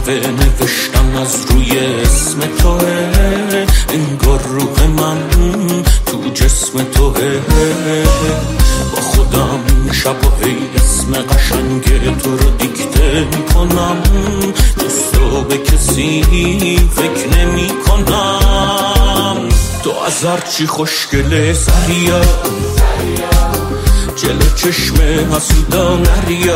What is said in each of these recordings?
صفحه نوشتم از روی اسم توه، انگار روح من تو جسم توه. با خودم شب و هی اسم قشنگ تو رو دیکته میکنم، جز تو به کسی فکر نمی کنم. تو از هرچی خوشگله سریا، جلو چشم حسودا نریا،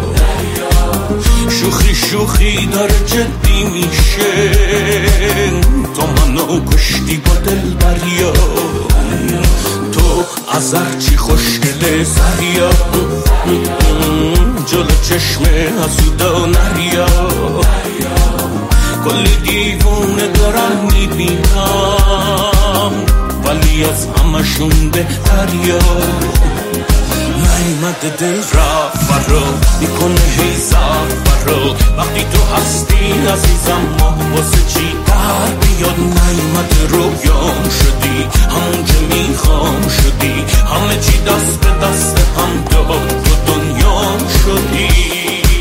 شوخی شوخی داره جدی میشه، تو منو کشتی با دل بریا. تو از هرچی خوشگله سریا، جلو چشم حسودا نریا، کلی دیوونه دارم میبینم، ولی از همشون بهتریا. نیمده دل رفت فرا میکنه هی فرا، وقتی تو هستی عزیزم ما واسه چی در بیاد. نیمده رویام شدی، همون که میخوام شدی، همه چی دست به دست هم داد، تو دنیام شدی.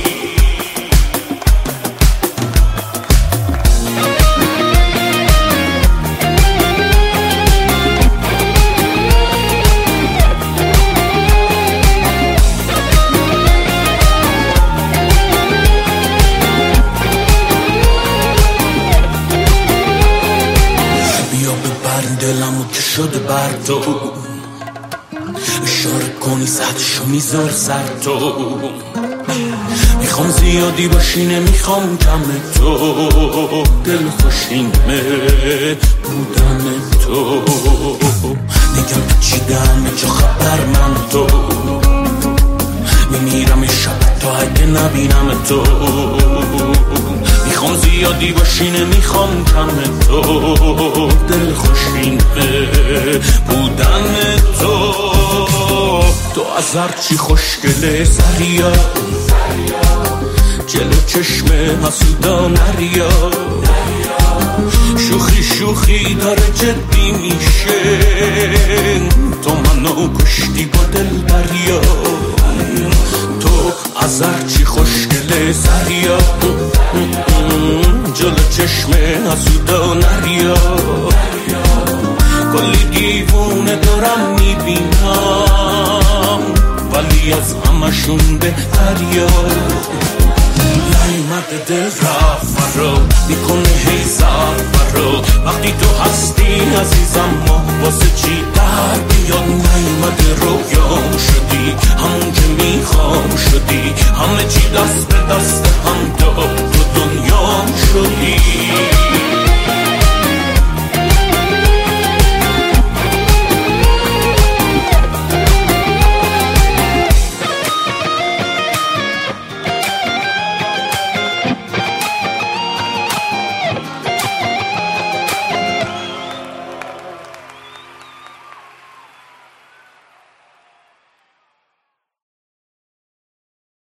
دلمو که شده بر تو، اشاره کنی سطحشو میذار سر تو. میخوام زیادی باشی نمیخوام کم تو، دل خوشینمه بودن تو. نگم پیچیدم چه خبر من تو، میمیرم شب تا اگه نبینم تو. میخوام زیادی باشی نمیخوام کم تو، دل خوشینه بودن تو. تو از هرچی خوشگله سریا، جلو چشم حسودا نریا، شوخی شوخی داره جدی میشه، تو منو کشتی با دل بریا. تو از هرچی خوشگله سریا، جلو چشم حسودا نریا، کلی دیوونه دارم میبینم، ولی از همشون بهتریا. نیمده دل رفت فرا میکنه هی فرا، وقتی تو هستی عزیزم ما واسه چی در بیاد. نیمده رویام شدی، همون که میخوام شدی، همه چی دست به دست هم داد، تو دنیام شدی.